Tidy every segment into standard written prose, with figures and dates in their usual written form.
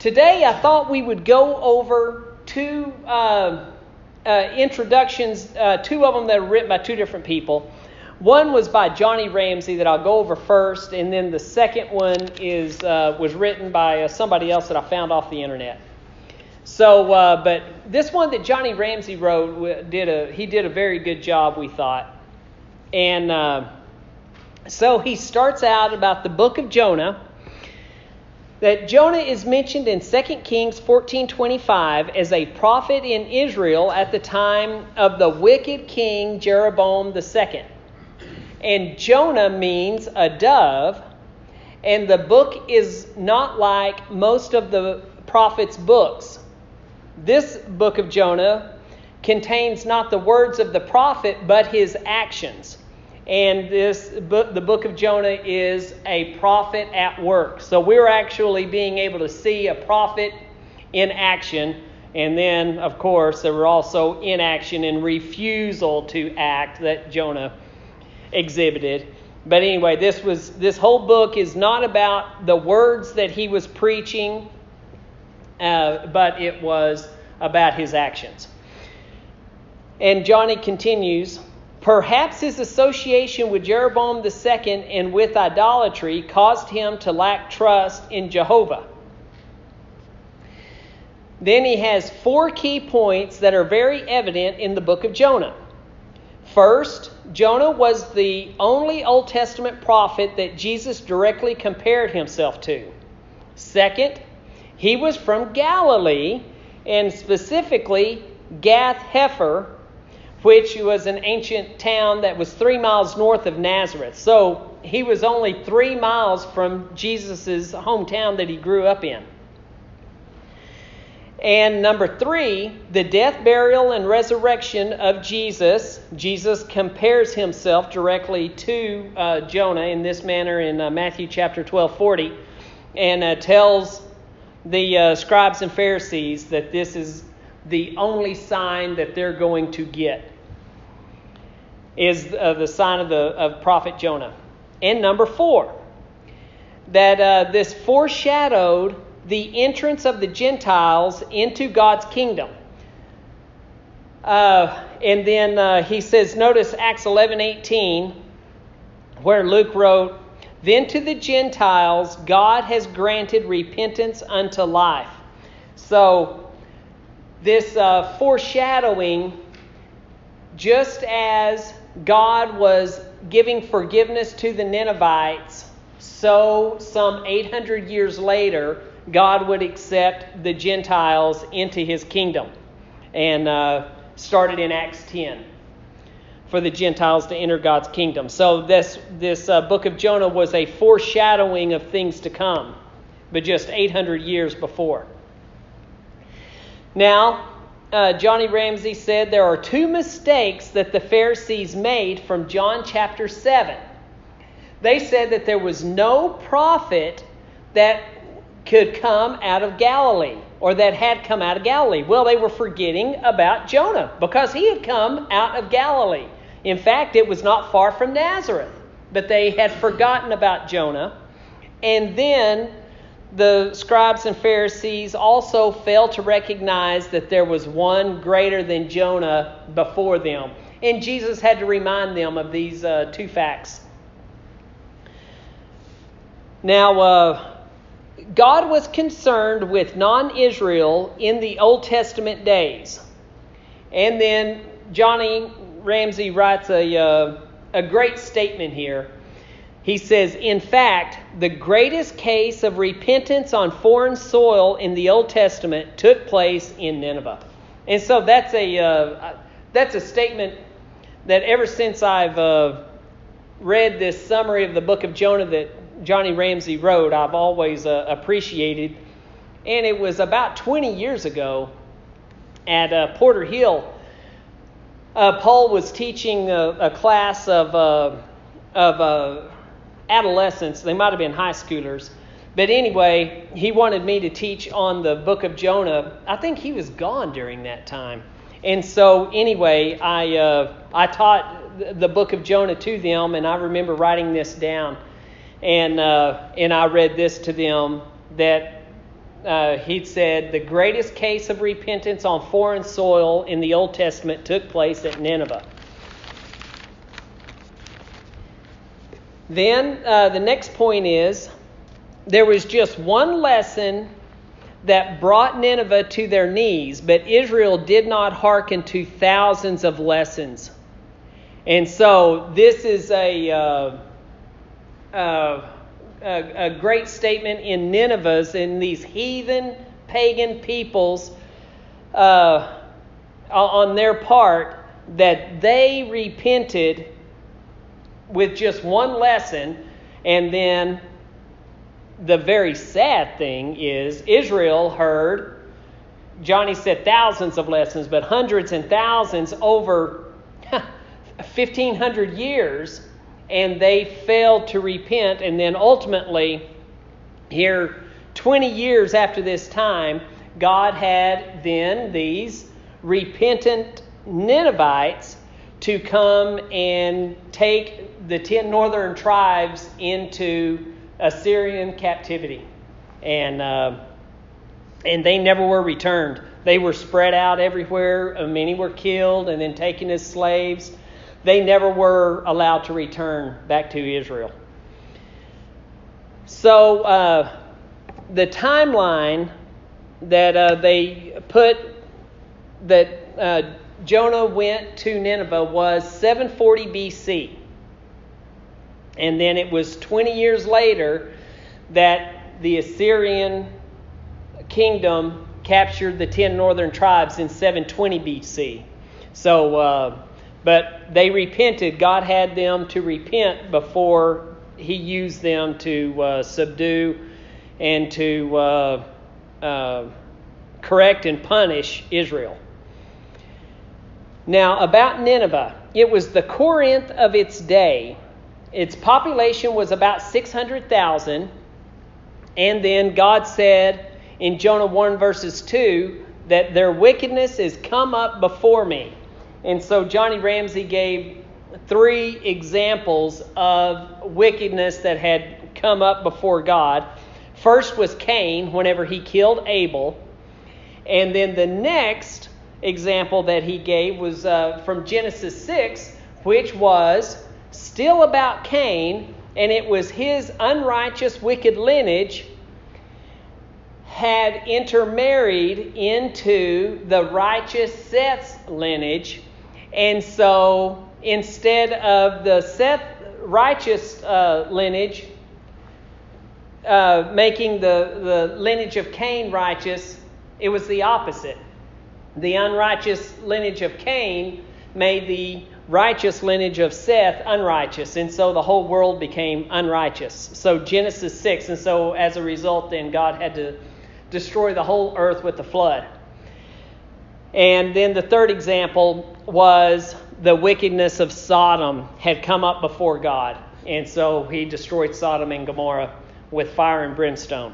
Today I thought we would go over two introductions, two of them that are written by two different people. One was by Johnny Ramsey that I'll go over first, and then the second one was written by somebody else that I found off the internet. So, but this one that Johnny Ramsey wrote, he did a very good job, we thought. And so he starts out about the book of Jonah, that Jonah is mentioned in 2 Kings 14:25 as a prophet in Israel at the time of the wicked king Jeroboam II. And Jonah means a dove, and the book is not like most of the prophets' books. This book of Jonah contains not the words of the prophet, but his actions. And the book of Jonah is a prophet at work. So we're actually being able to see a prophet in action. And then, of course, there were also inaction and refusal to act that Jonah exhibited. But anyway, this whole book is not about the words that he was preaching, but it was about his actions. And Johnny continues, perhaps his association with Jeroboam II and with idolatry caused him to lack trust in Jehovah. Then he has 4 key points that are very evident in the book of Jonah. First, Jonah was the only Old Testament prophet that Jesus directly compared himself to. Second, he was from Galilee, and specifically Gath-Hepher, which was an ancient town that was 3 miles north of Nazareth. So he was only 3 miles from Jesus' hometown that he grew up in. And number 3, the death, burial, and resurrection of Jesus. Jesus compares himself directly to Jonah in this manner in Matthew chapter 12:40, and tells the scribes and Pharisees that this is the only sign that they're going to get, is the sign of prophet Jonah. And number 4, that this foreshadowed the entrance of the Gentiles into God's kingdom. And then he says, notice Acts 11:18, where Luke wrote, then to the Gentiles God has granted repentance unto life. So this foreshadowing, just as God was giving forgiveness to the Ninevites, so some 800 years later, God would accept the Gentiles into his kingdom. And started in Acts 10 for the Gentiles to enter God's kingdom. So this book of Jonah was a foreshadowing of things to come, but just 800 years before. Now, Johnny Ramsey said there are 2 mistakes that the Pharisees made from John chapter 7. They said that there was no prophet that could come out of Galilee, or that had come out of Galilee. Well, they were forgetting about Jonah, because he had come out of Galilee. In fact, it was not far from Nazareth, but they had forgotten about Jonah. And then the scribes and Pharisees also failed to recognize that there was one greater than Jonah before them. And Jesus had to remind them of these 2 facts. Now, God was concerned with non-Israel in the Old Testament days. And then Johnny Ramsey writes a great statement here. He says, in fact, the greatest case of repentance on foreign soil in the Old Testament took place in Nineveh. And so that's a statement that ever since I've read this summary of the book of Jonah that Johnny Ramsey wrote, I've always appreciated. And it was about 20 years ago at Porter Hill. Paul was teaching a class of adolescents. They might have been high schoolers. But anyway, he wanted me to teach on the book of Jonah. I think he was gone during that time. And so anyway, I taught the book of Jonah to them, and I remember writing this down. And I read this to them, that he'd said the greatest case of repentance on foreign soil in the Old Testament took place at Nineveh. Then the next point is, there was just one lesson that brought Nineveh to their knees, but Israel did not hearken to thousands of lessons. And so this is a great statement in Nineveh's, in these heathen, pagan peoples, on their part, that they repented with just one lesson. And then the very sad thing is, Israel heard, Johnny said thousands of lessons, but hundreds and thousands over 1,500 years, and they failed to repent. And then ultimately, here 20 years after this time, God had then these repentant Ninevites to come and take the 10 northern tribes into Assyrian captivity. And they never were returned. They were spread out everywhere. Many were killed and then taken as slaves. They never were allowed to return back to Israel. So the timeline that they put that Jonah went to Nineveh was 740 BC. And then it was 20 years later that the Assyrian kingdom captured the 10 northern tribes in 720 BC. So, but they repented. God had them to repent before he used them to subdue and to correct and punish Israel. Now, about Nineveh, it was the Corinth of its day. Its population was about 600,000. And then God said in Jonah 1 verses 2 that their wickedness is come up before me. And so Johnny Ramsey gave 3 examples of wickedness that had come up before God. First was Cain, whenever he killed Abel. And then the next example that he gave was from Genesis 6, which was still about Cain, and it was his unrighteous, wicked lineage had intermarried into the righteous Seth's lineage. And so instead of the Seth righteous lineage making the lineage of Cain righteous, it was the opposite. The unrighteous lineage of Cain made the righteous lineage of Seth unrighteous, and so the whole world became unrighteous. So Genesis 6, and so as a result then God had to destroy the whole earth with the flood. And then the third example was the wickedness of Sodom had come up before God, and so he destroyed Sodom and Gomorrah with fire and brimstone.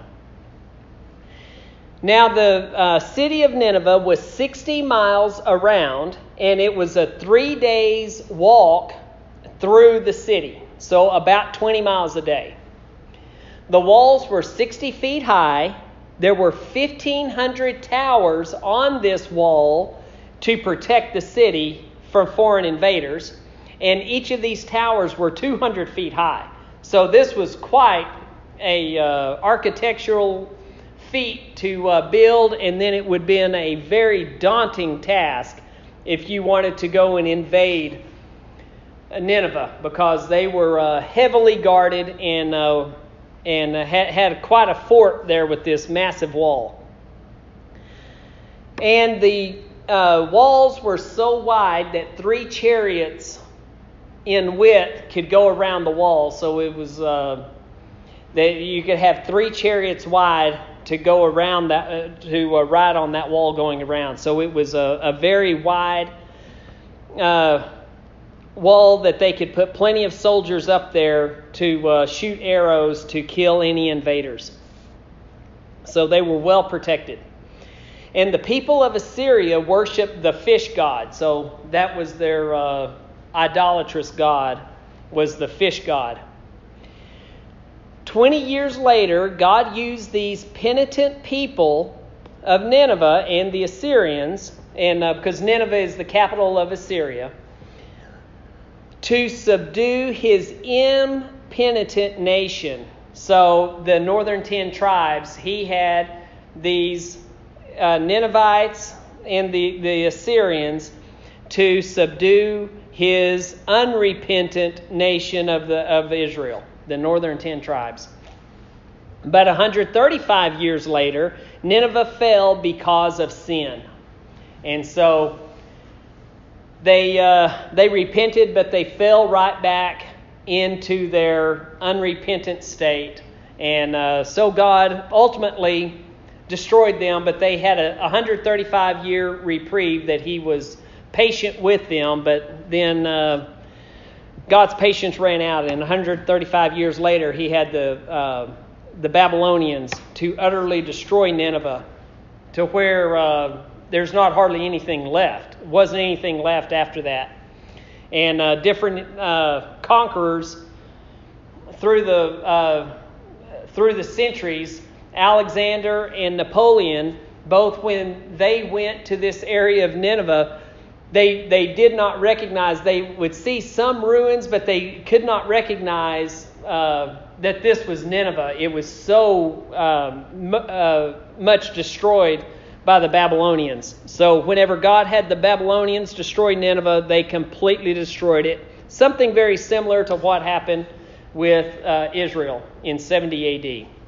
Now the city of Nineveh was 60 miles around, and it was a 3 days walk through the city, so about 20 miles a day. The walls were 60 feet high. There were 1,500 towers on this wall to protect the city from foreign invaders, and each of these towers were 200 feet high. So this was quite a architectural feat to build, and then it would have been a very daunting task if you wanted to go and invade Nineveh, because they were heavily guarded and had quite a fort there with this massive wall. And the walls were so wide that 3 chariots in width could go around the wall. So it was that you could have 3 chariots wide to go around that, to ride on that wall going around. So it was a very wide wall that they could put plenty of soldiers up there to shoot arrows to kill any invaders. So they were well protected. And the people of Assyria worshiped the fish god. So that was their idolatrous god, was the fish god. 20 years later, God used these penitent people of Nineveh and the Assyrians, and because Nineveh is the capital of Assyria, to subdue his impenitent nation. So the northern 10 tribes, he had these Ninevites and the Assyrians to subdue his unrepentant nation of Israel, the northern 10 tribes. But 135 years later, Nineveh fell because of sin. And so they repented, but they fell right back into their unrepentant state. And so God ultimately destroyed them, but they had a 135-year reprieve that he was patient with them. But then God's patience ran out, and 135 years later, he had the Babylonians to utterly destroy Nineveh to where there's not hardly anything left. Wasn't anything left after that. And different conquerors through the centuries, Alexander and Napoleon, both when they went to this area of Nineveh, they did not recognize. They would see some ruins, but they could not recognize that this was Nineveh. It was so much destroyed by the Babylonians. So whenever God had the Babylonians destroy Nineveh, they completely destroyed it. Something very similar to what happened with Israel in 70 AD.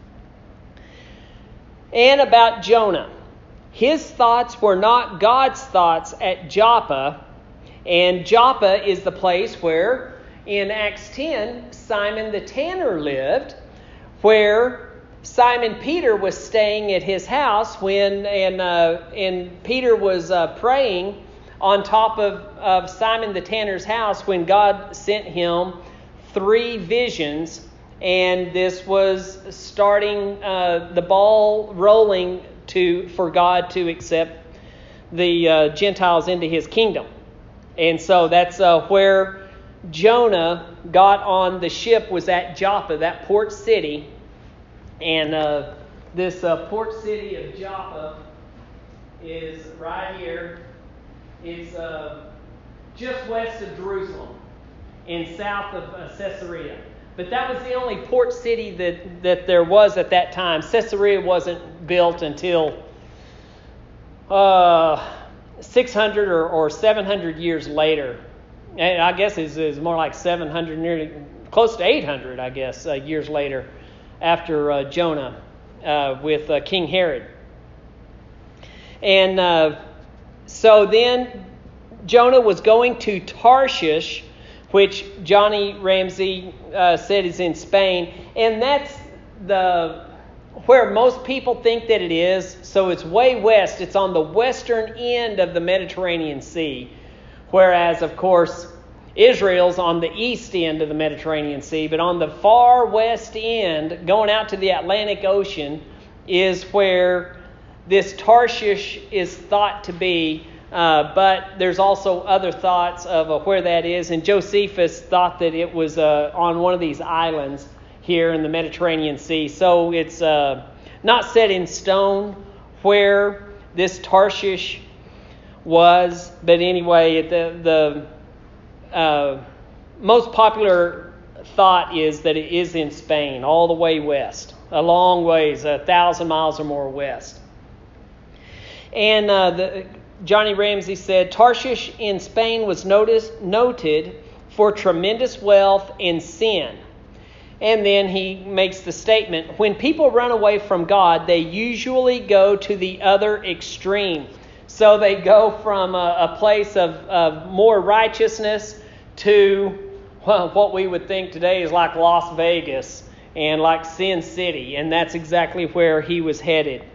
And about Jonah. His thoughts were not God's thoughts at Joppa. And Joppa is the place where, in Acts 10, Simon the tanner lived, where Simon Peter was staying at his house and Peter was praying on top of Simon the tanner's house when God sent him 3 visions, and this was starting the ball rolling for God to accept the Gentiles into his kingdom. And so that's where Jonah got on the ship, was at Joppa, that port city. And this port city of Joppa is right here. It's just west of Jerusalem and south of Caesarea. But that was the only port city that there was at that time. Caesarea wasn't built until 600 or 700 years later. And I guess it's more like 700, nearly close to 800, I guess, years later, after Jonah with King Herod. And so then Jonah was going to Tarshish, which Johnny Ramsey said is in Spain. And that's where most people think that it is. So it's way west. It's on the western end of the Mediterranean Sea. Whereas, of course, Israel's on the east end of the Mediterranean Sea. But on the far west end, going out to the Atlantic Ocean, is where this Tarshish is thought to be. But there's also other thoughts of where that is. And Josephus thought that it was on one of these islands here in the Mediterranean Sea. So it's not set in stone where this Tarshish was. But anyway, the most popular thought is that it is in Spain, all the way west, a long ways, 1,000 miles or more west. And Johnny Ramsey said, Tarshish in Spain was noted for tremendous wealth and sin. And then he makes the statement, when people run away from God, they usually go to the other extreme. So they go from a place of more righteousness to what we would think today is like Las Vegas and like Sin City. And that's exactly where he was headed.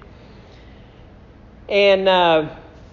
And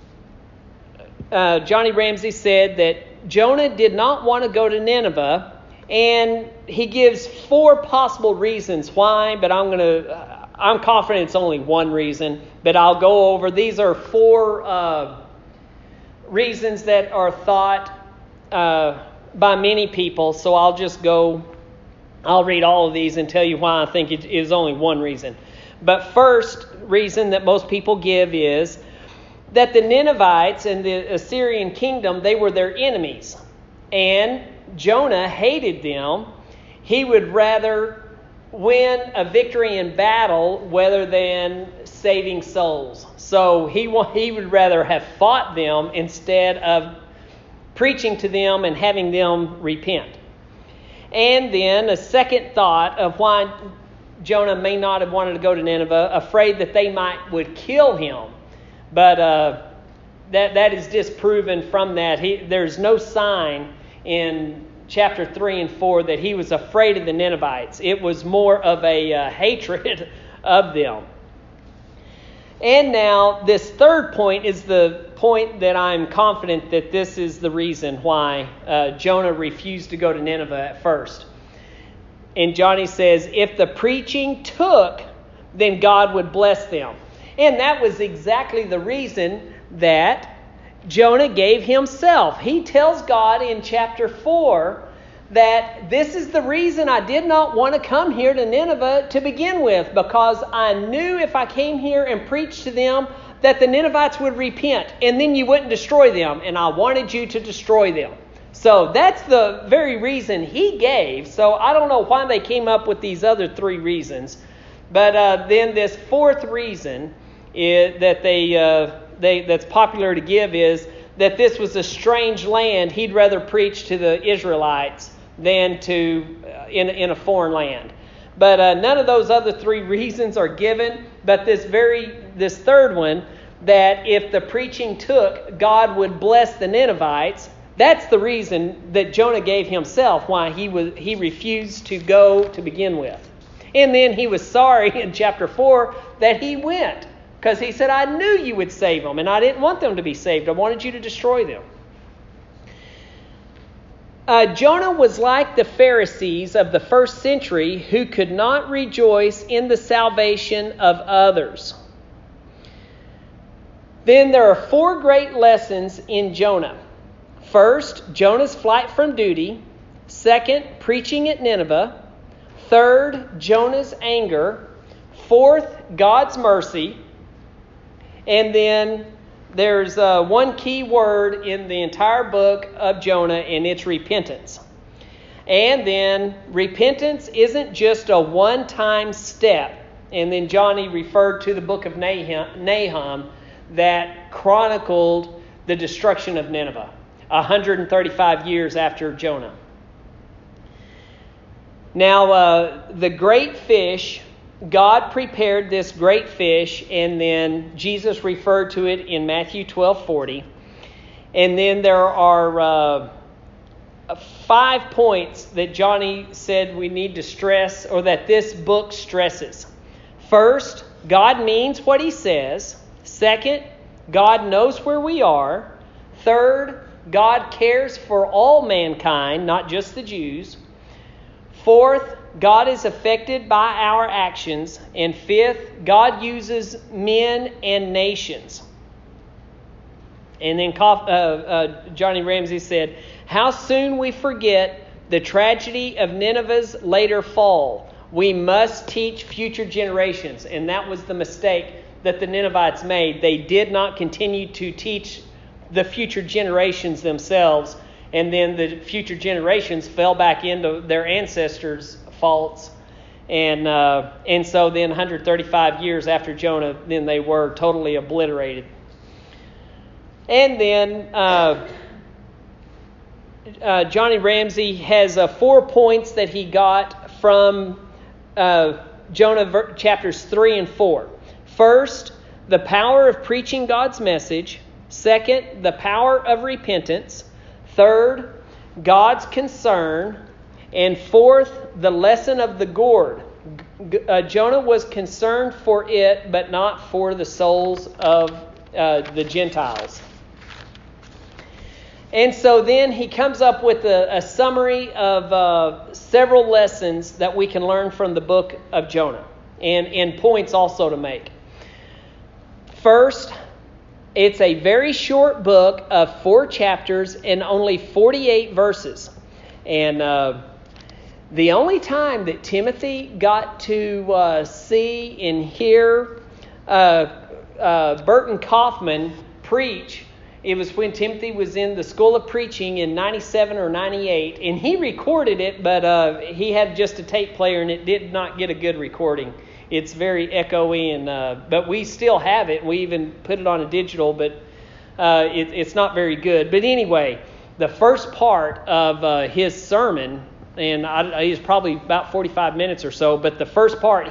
Johnny Ramsey said that Jonah did not want to go to Nineveh, and he gives 4 possible reasons why, but I'm confident it's only one reason, but I'll go over. These are 4 reasons that are thought by many people, so I'll just go I'll read all of these and tell you why I think it is only one reason. But first reason that most people give is that the Ninevites and the Assyrian kingdom, they were their enemies. And Jonah hated them. He would rather win a victory in battle rather than saving souls. So he would rather have fought them instead of preaching to them and having them repent. And then a second thought of why Jonah may not have wanted to go to Nineveh, afraid that they would kill him. But that is disproven from that. There's no sign in chapter 3 and 4 that he was afraid of the Ninevites. It was more of a hatred of them. And now this third point is the point that I'm confident that this is the reason why Jonah refused to go to Nineveh at first. And Johnny says, if the preaching took, then God would bless them. And that was exactly the reason that Jonah gave himself. He tells God in chapter 4 that this is the reason I did not want to come here to Nineveh to begin with, because I knew if I came here and preached to them that the Ninevites would repent and then you wouldn't destroy them, and I wanted you to destroy them. So that's the very reason he gave. So I don't know why they came up with these other three reasons. But then this fourth reason is that that's popular to give is that this was a strange land. He'd rather preach to the Israelites than to in a foreign land. But none of those other three reasons are given. But this third one, that if the preaching took, God would bless the Ninevites. That's the reason that Jonah gave himself why he refused to go to begin with. And then he was sorry in chapter 4 that he went, because he said, I knew you would save them, and I didn't want them to be saved. I wanted you to destroy them. Jonah was like the Pharisees of the first century who could not rejoice in the salvation of others. Then there are 4 great lessons in Jonah. First, Jonah's flight from duty. Second, preaching at Nineveh. Third, Jonah's anger. Fourth, God's mercy. And then there's one key word in the entire book of Jonah, and it's repentance. And then repentance isn't just a one-time step. And then Johnny referred to the book of Nahum that chronicled the destruction of Nineveh 135 years after Jonah. Now, the great fish, God prepared this great fish, and then Jesus referred to it in Matthew 12:40. And then there are 5 points that Johnny said we need to stress, or that this book stresses. First, God means what he says. Second, God knows where we are. Third, God cares for all mankind, not just the Jews. Fourth, God is affected by our actions. And fifth, God uses men and nations. And then Johnny Ramsey said, how soon we forget the tragedy of Nineveh's later fall. We must teach future generations. And that was the mistake that the Ninevites made. They did not continue to teach the future generations themselves. And then the future generations fell back into their ancestors' faults. And so then 135 years after Jonah, then they were totally obliterated. And then Johnny Ramsey has 4 points that he got from Jonah chapters 3 and 4. First, the power of preaching God's message. Second, the power of repentance. Third, God's concern. And fourth, the lesson of the gourd. Jonah was concerned for it, but not for the souls of the Gentiles. And so then he comes up with a summary of several lessons that we can learn from the book of Jonah, and points also to make. First, it's a very short book of 4 chapters and only 48 verses. And The only time that Timothy got to see and hear Burton Kaufman preach, it was when Timothy was in the School of Preaching in 97 or 98, and he recorded it, but he had just a tape player, and it did not get a good recording. It's very echoey, and but we still have it. We even put it on a digital, but it's not very good. But anyway, the first part of his sermon, and he's probably about 45 minutes or so, but the first part,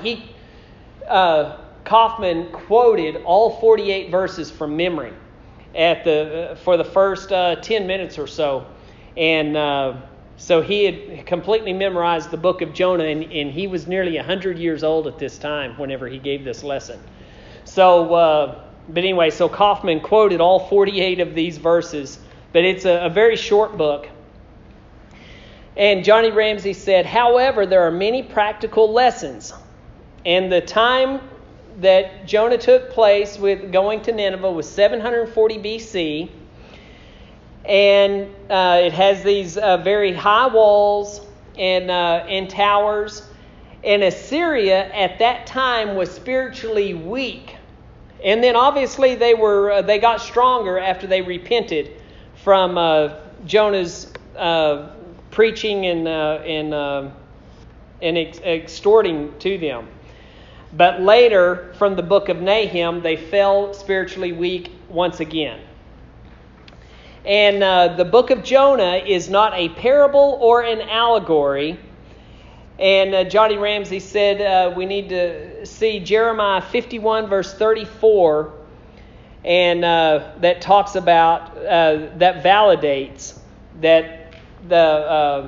Kaufman quoted all 48 verses from memory for the first 10 minutes or so. And so he had completely memorized the book of Jonah, and he was nearly 100 years old at this time whenever he gave this lesson. So, but anyway, so Kaufman quoted all 48 of these verses, but it's a very short book. And Johnny Ramsey said, however, there are many practical lessons. And the time that Jonah took place with going to Nineveh was 740 BC. And it has these very high walls and towers. And Assyria at that time was spiritually weak. And then obviously they got stronger after they repented from Jonah's preaching and extorting to them. But later, from the book of Nahum, they fell spiritually weak once again. And the book of Jonah is not a parable or an allegory. And Johnny Ramsey said we need to see Jeremiah 51 verse 34, and that talks about, that validates that the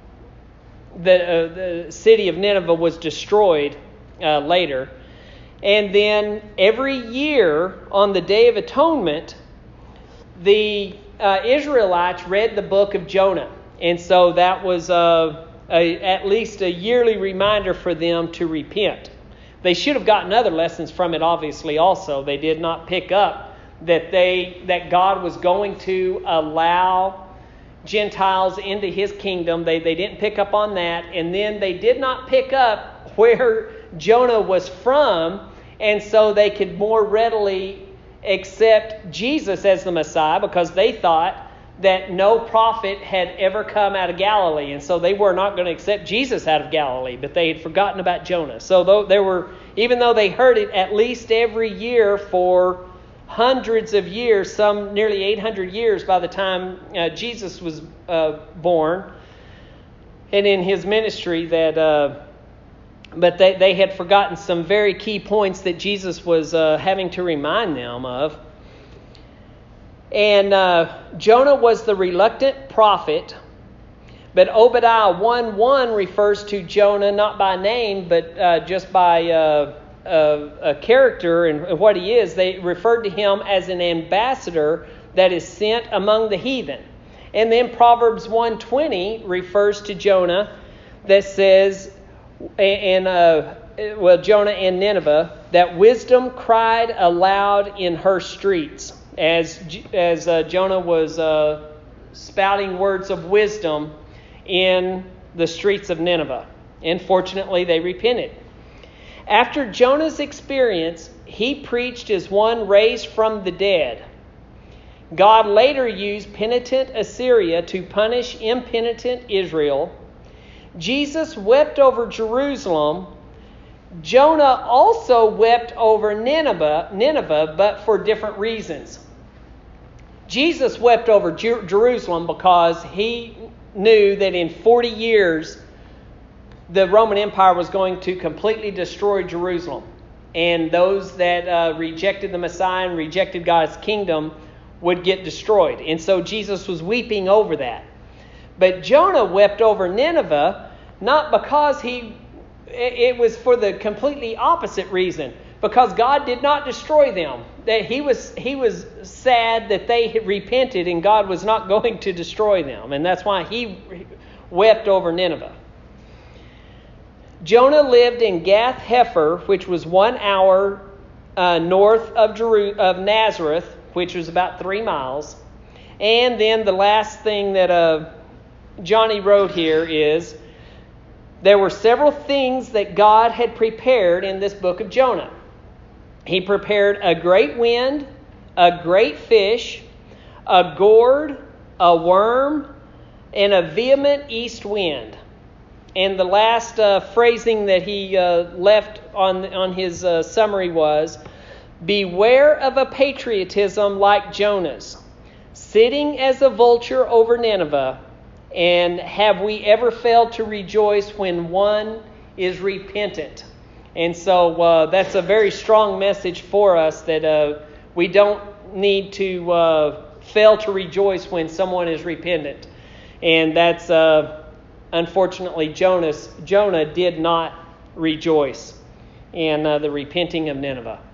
city of Nineveh was destroyed later. And then every year on the Day of Atonement, the Israelites read the book of Jonah. And so that was at least a yearly reminder for them to repent. They should have gotten other lessons from it, obviously, also. They did not pick up that God was going to allow Gentiles into his kingdom. They didn't pick up on that. And then they did not pick up where Jonah was from, and so they could more readily accept Jesus as the Messiah, because they thought that no prophet had ever come out of Galilee, and so they were not going to accept Jesus out of Galilee, but they had forgotten about Jonah. So even though they heard it at least every year for hundreds of years, some nearly 800 years by the time Jesus was born, and in his ministry, but they had forgotten some very key points that Jesus was having to remind them of. And Jonah was the reluctant prophet, but Obadiah 1:1 refers to Jonah not by name, but just by a character and what he is. They referred to him as an ambassador that is sent among the heathen. And then Proverbs 1:20 refers to Jonah, that says, Jonah and Nineveh, that wisdom cried aloud in her streets, as Jonah was spouting words of wisdom in the streets of Nineveh. And fortunately, they repented. After Jonah's experience, he preached as one raised from the dead. God later used penitent Assyria to punish impenitent Israel. Jesus wept over Jerusalem. Jonah also wept over Nineveh, but for different reasons. Jesus wept over Jerusalem because he knew that in 40 years the Roman Empire was going to completely destroy Jerusalem. And those that rejected the Messiah and rejected God's kingdom would get destroyed. And so Jesus was weeping over that. But Jonah wept over Nineveh, not because it was for the completely opposite reason, because God did not destroy them. That he was sad that they had repented and God was not going to destroy them. And that's why he wept over Nineveh. Jonah lived in Gath Hepher, which was 1 hour north of Nazareth, which was about 3 miles. And then the last thing that Johnny wrote here is there were several things that God had prepared in this book of Jonah. He prepared a great wind, a great fish, a gourd, a worm, and a vehement east wind. And the last phrasing that he left on his summary was, beware of a patriotism like Jonah's, sitting as a vulture over Nineveh, and have we ever failed to rejoice when one is repentant? And so that's a very strong message for us, that we don't need to fail to rejoice when someone is repentant. And that's, unfortunately, Jonah did not rejoice in the repenting of Nineveh.